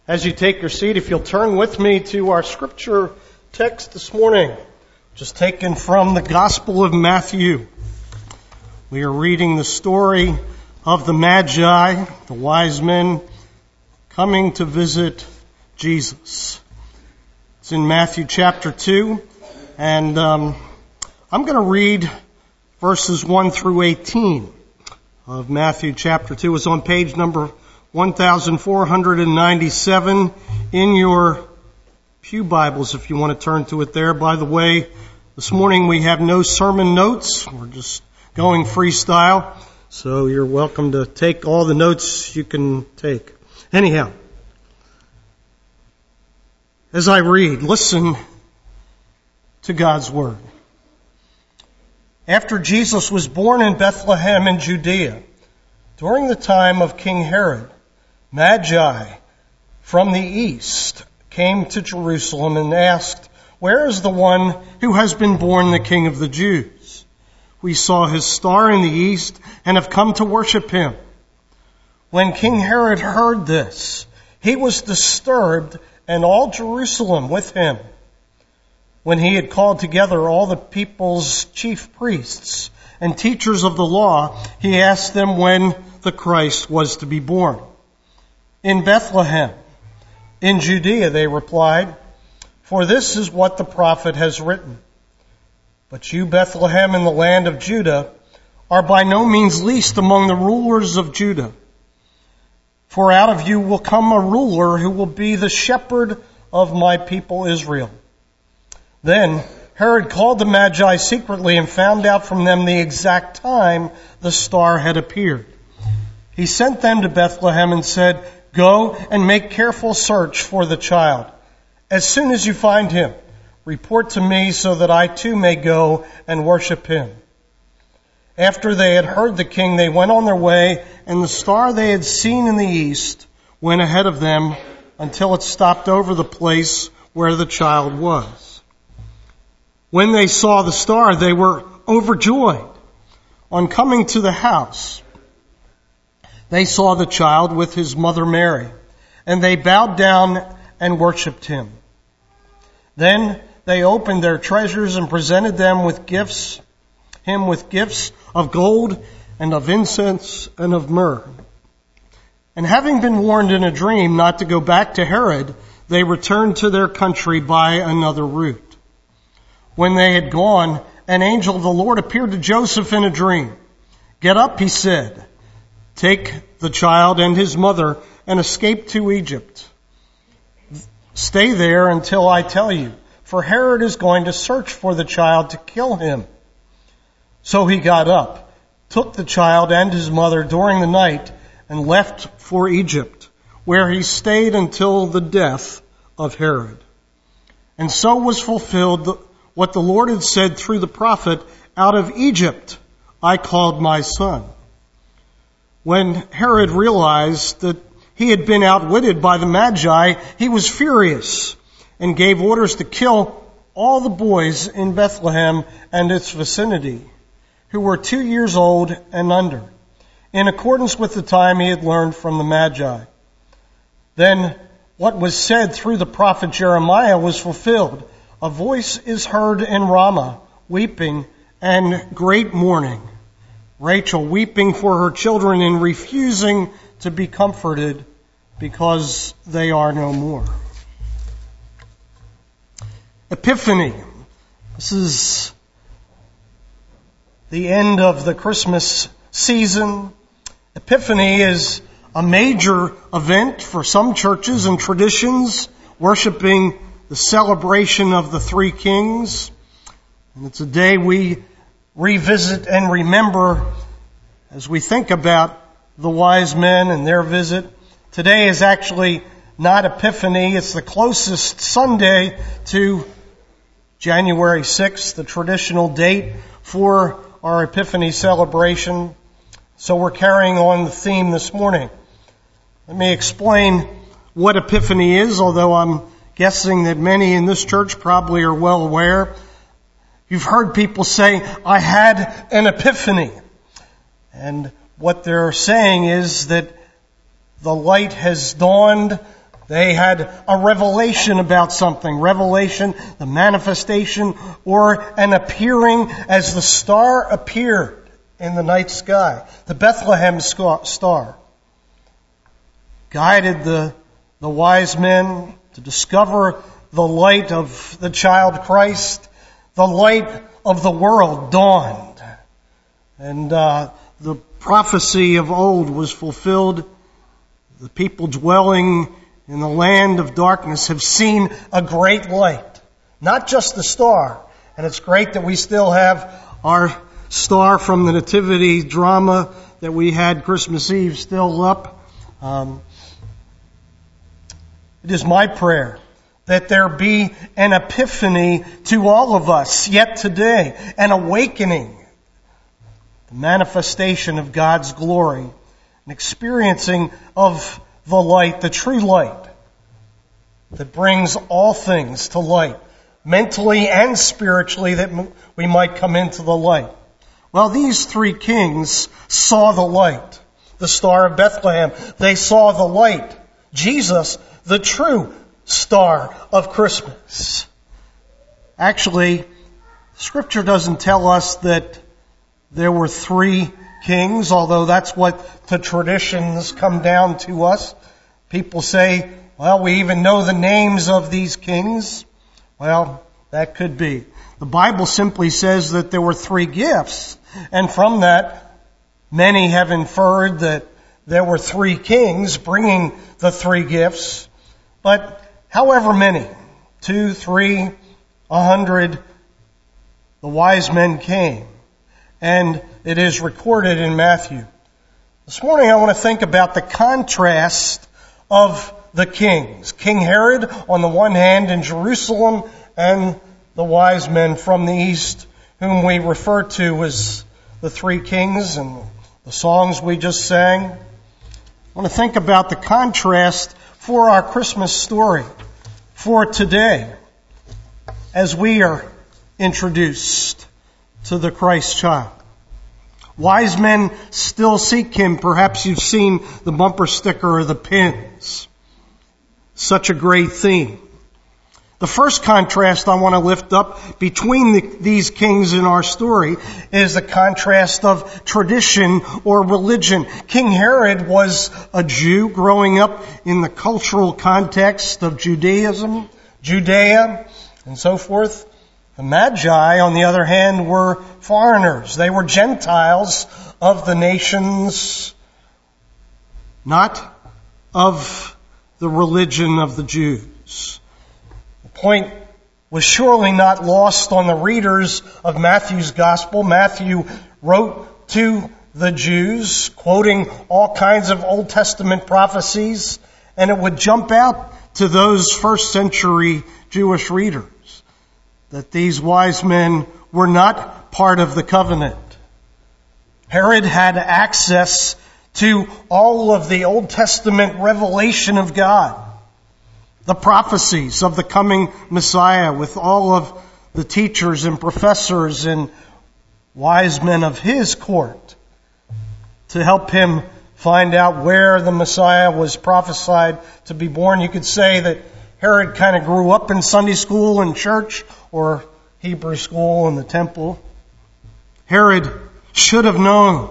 As you take your seat, if you'll turn with me to our scripture text this morning, just taken from the Gospel of Matthew. We are reading the story of the Magi, the wise men, coming to visit Jesus. It's in Matthew chapter 2, and I'm going to read verses 1 through 18 of Matthew chapter 2. It's on page number 1497 in your pew Bibles, if you want to turn to it there. By the way, this morning we have no sermon notes. We're just going freestyle, so you're welcome to take all the notes you can take. Anyhow, as I read, listen to God's Word. After Jesus was born in Bethlehem in Judea, during the time of King Herod, Magi from the east came to Jerusalem and asked, "Where is the one who has been born the King of the Jews? We saw his star in the east and have come to worship him." When King Herod heard this, he was disturbed, and all Jerusalem with him. When he had called together all the people's chief priests and teachers of the law, he asked them when the Christ was to be born. "In Bethlehem, in Judea," they replied, "for this is what the prophet has written. But you, Bethlehem, in the land of Judah, are by no means least among the rulers of Judah. For out of you will come a ruler who will be the shepherd of my people Israel." Then Herod called the Magi secretly and found out from them the exact time the star had appeared. He sent them to Bethlehem and said, "Go and make careful search for the child. As soon as you find him, report to me so that I too may go and worship him." After they had heard the king, they went on their way, and the star they had seen in the east went ahead of them until it stopped over the place where the child was. When they saw the star, they were overjoyed. On coming to the house, they saw the child with his mother Mary, and they bowed down and worshipped him. Then they opened their treasures and presented him with gifts of gold and of incense and of myrrh. And having been warned in a dream not to go back to Herod, they returned to their country by another route. When they had gone, an angel of the Lord appeared to Joseph in a dream. "Get up," he said. "Take the child and his mother and escape to Egypt. Stay there until I tell you, for Herod is going to search for the child to kill him." So he got up, took the child and his mother during the night, and left for Egypt, where he stayed until the death of Herod. And so was fulfilled what the Lord had said through the prophet, "Out of Egypt I called my son." When Herod realized that he had been outwitted by the Magi, he was furious and gave orders to kill all the boys in Bethlehem and its vicinity who were 2 years old and under, in accordance with the time he had learned from the Magi. Then what was said through the prophet Jeremiah was fulfilled. "A voice is heard in Ramah, weeping and great mourning, Rachel weeping for her children and refusing to be comforted because they are no more." Epiphany. This is the end of the Christmas season. Epiphany is a major event for some churches and traditions, worshiping the celebration of the three kings. And it's a day we revisit and remember as we think about the wise men and their visit. Today is actually not Epiphany. It's the closest Sunday to January 6th, the traditional date for our Epiphany celebration. So we're carrying on the theme this morning. Let me explain what Epiphany is, although I'm guessing that many in this church probably are well aware. You've heard people say, "I had an epiphany." And what they're saying is that the light has dawned, They had a revelation about something. Revelation, the manifestation, or an appearing as the star appeared in the night sky. The Bethlehem star guided the wise men to discover the light of the child Christ. The light of the world dawned. And the prophecy of old was fulfilled. The people dwelling in the land of darkness have seen a great light. Not just the star. And it's great that we still have our star from the Nativity drama that we had Christmas Eve still up. It is my prayer that there be an epiphany to all of us yet today, an awakening, the manifestation of God's glory, an experiencing of the light, the true light that brings all things to light, mentally and spiritually, that we might come into the light. Well, these three kings saw the light, the Star of Bethlehem. They saw the light, Jesus, the true star of Christmas. Actually, Scripture doesn't tell us that there were three kings, although that's what the traditions come down to us. People say, well, we even know the names of these kings. Well, that could be. The Bible simply says that there were three gifts, and from that, many have inferred that there were three kings bringing the three gifts. But however many, 2, 3, 100, the wise men came. And it is recorded in Matthew. This morning I want to think about the contrast of the kings. King Herod on the one hand in Jerusalem, and the wise men from the east, whom we refer to as the three kings, and the songs we just sang. I want to think about the contrast for our Christmas story for today as we are introduced to the Christ child. Wise men still seek Him. Perhaps you've seen the bumper sticker or the pins. Such a great theme. The first contrast I want to lift up between these kings in our story is the contrast of tradition or religion. King Herod was a Jew growing up in the cultural context of Judaism, Judea, and so forth. The Magi, on the other hand, were foreigners. They were Gentiles of the nations, not of the religion of the Jews. The point was surely not lost on the readers of Matthew's Gospel. Matthew wrote to the Jews, quoting all kinds of Old Testament prophecies, and it would jump out to those first century Jewish readers that these wise men were not part of the covenant. Herod had access to all of the Old Testament revelation of God, the prophecies of the coming Messiah, with all of the teachers and professors and wise men of his court to help him find out where the Messiah was prophesied to be born. You could say that Herod kind of grew up in Sunday school and church, or Hebrew school and the temple. Herod should have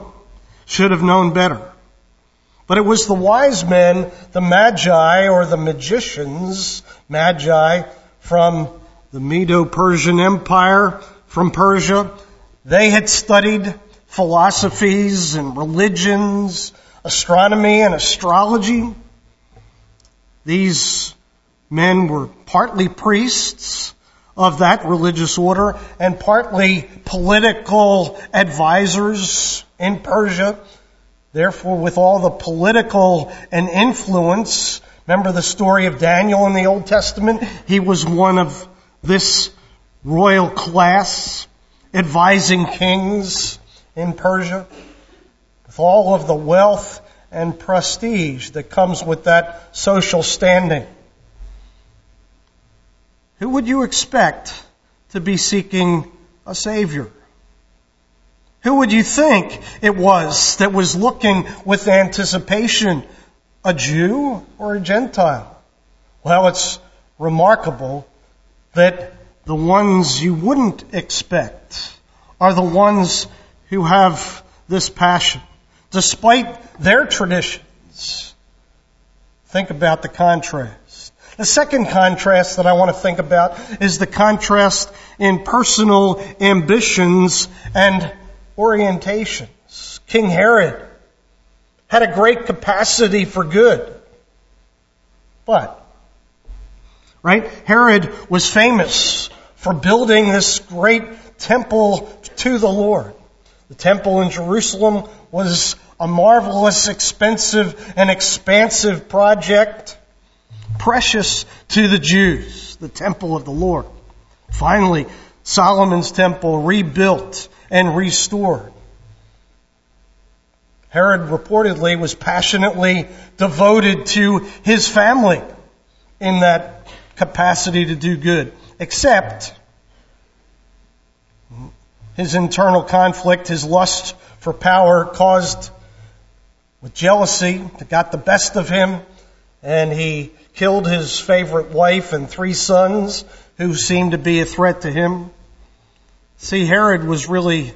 known better. But it was the wise men, the Magi or the magicians, Magi from the Medo-Persian Empire, from Persia. They had studied philosophies and religions, astronomy and astrology. These men were partly priests of that religious order and partly political advisors in Persia. Therefore, with all the political and influence, remember the story of Daniel in the Old Testament? He was one of this royal class, advising kings in Persia, with all of the wealth and prestige that comes with that social standing. Who would you expect to be seeking a Savior? Who would you think it was that was looking with anticipation? A Jew or a Gentile? Well, it's remarkable that the ones you wouldn't expect are the ones who have this passion, despite their traditions. Think about the contrast. The second contrast that I want to think about is the contrast in personal ambitions and orientations. King Herod had a great capacity for good. But, right, Herod was famous for building this great temple to the Lord. The temple in Jerusalem was a marvelous, expensive, and expansive project, precious to the Jews, the temple of the Lord. Finally, Solomon's temple rebuilt and restored. Herod reportedly was passionately devoted to his family in that capacity to do good, except his internal conflict, his lust for power caused with jealousy that got the best of him, and he killed his favorite wife and 3 sons who seemed to be a threat to him. See, Herod was really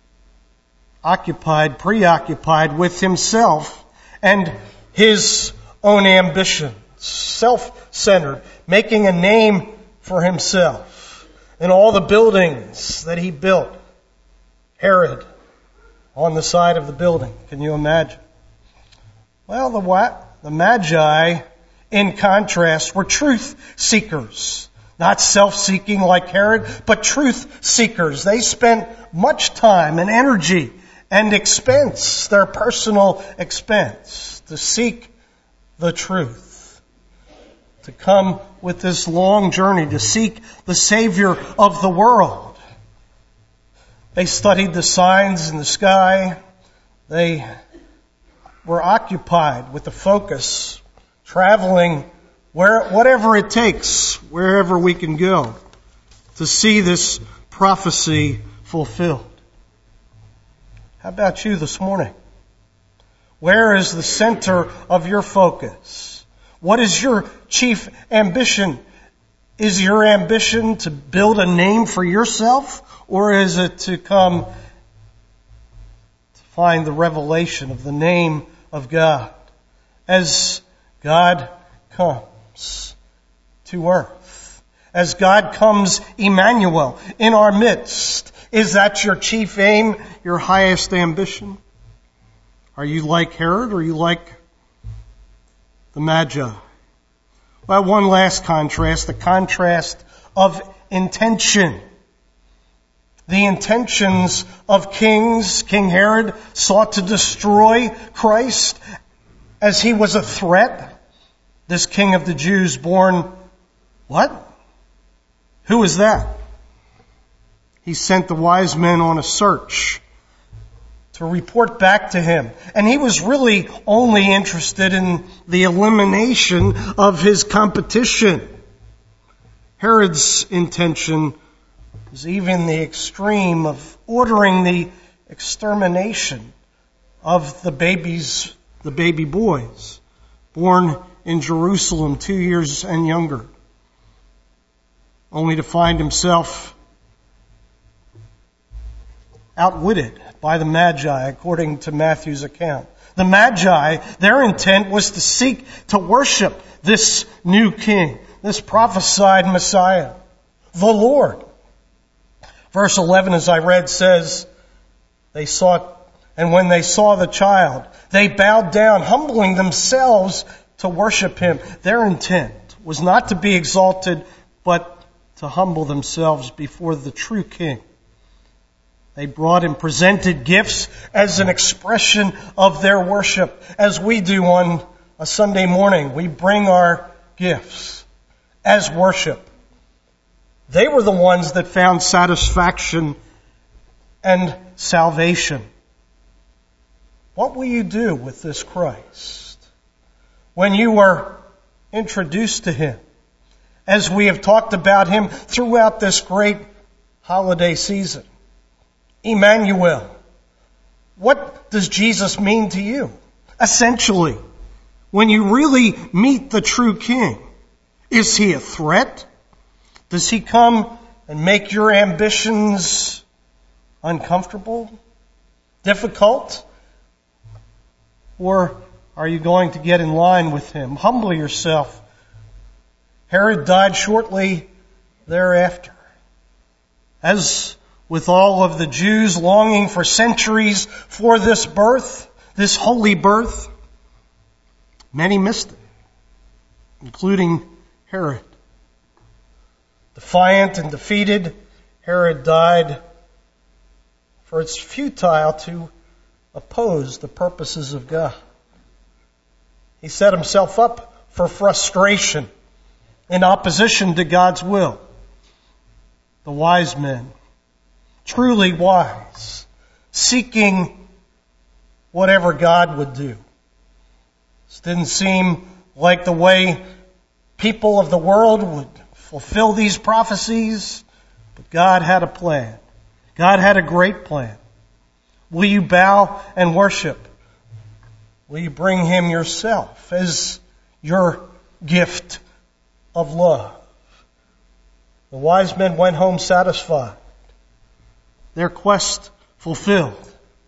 preoccupied with himself and his own ambitions, self-centered, making a name for himself. And all the buildings that he built, Herod on the side of the building. Can you imagine? Well, the Magi, in contrast, were truth seekers. Not self-seeking like Herod, but truth seekers. They spent much time and energy and expense, their personal expense, to seek the truth. To come with this long journey to seek the Savior of the world. They studied the signs in the sky. They were occupied with the focus, traveling whatever it takes, wherever we can go, to see this prophecy fulfilled. How about you this morning? Where is the center of your focus? What is your chief ambition? Is your ambition to build a name for yourself, or is it to come to find the revelation of the name of God as God comes to earth, as God comes Emmanuel in our midst? Is that your chief aim, your highest ambition? Are you like Herod, or are you like the Magi? Well, one last contrast, the contrast of intention. The intentions of kings. King Herod sought to destroy Christ as he was a threat. This king of the Jews born, what? Who is that? He sent the wise men on a search to report back to him. And he was really only interested in the elimination of his competition. Herod's intention was even the extreme of ordering the extermination of the baby boys born in Jerusalem 2 years and younger, only to find himself outwitted by the Magi, according to Matthew's account. The Magi, their intent was to seek to worship this new king, this prophesied Messiah, the Lord. Verse 11, as I read, says, and when they saw the child, they bowed down, humbling themselves to worship him. Their intent was not to be exalted, but to humble themselves before the true king. They brought and presented gifts as an expression of their worship, as we do on a Sunday morning. We bring our gifts as worship. They were the ones that found satisfaction and salvation. What will you do with this Christ when you are introduced to him, as we have talked about him throughout this great holiday season? Emmanuel. What does Jesus mean to you? Essentially, when you really meet the true King, Is he a threat? Does he come and make your ambitions uncomfortable, difficult? Or are you going to get in line with him? Humble yourself. Herod died shortly thereafter. As with all of the Jews longing for centuries for this birth, this holy birth, many missed it, including Herod. Defiant and defeated, Herod died, for it's futile to oppose the purposes of God. He set himself up for frustration in opposition to God's will. The wise men, truly wise, seeking whatever God would do. This didn't seem like the way people of the world would fulfill these prophecies, but God had a plan. God had a great plan. Will you bow and worship? Will you bring him yourself as your gift of love? The wise men went home satisfied, their quest fulfilled.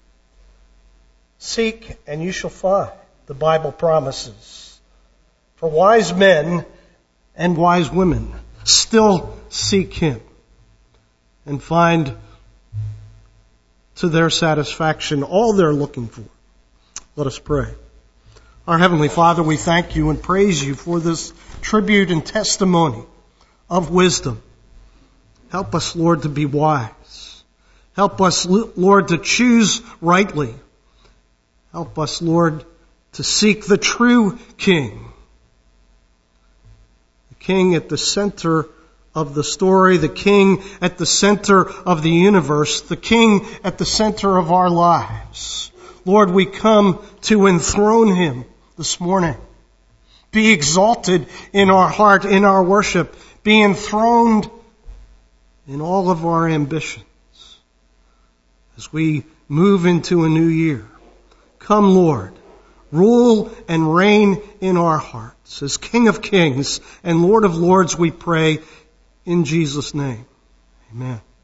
Seek and you shall find, the Bible promises. For wise men and wise women still seek him and find to their satisfaction all they're looking for. Let us pray. Our Heavenly Father, we thank you and praise you for this tribute and testimony of wisdom. Help us, Lord, to be wise. Help us, Lord, to choose rightly. Help us, Lord, to seek the true King. The King at the center of the story, the King at the center of the universe, the King at the center of our lives. Lord, we come to enthrone him this morning. Be exalted in our heart, in our worship. Be enthroned in all of our ambitions. As we move into a new year, come, Lord, rule and reign in our hearts. As King of Kings and Lord of Lords, we pray in Jesus' name. Amen.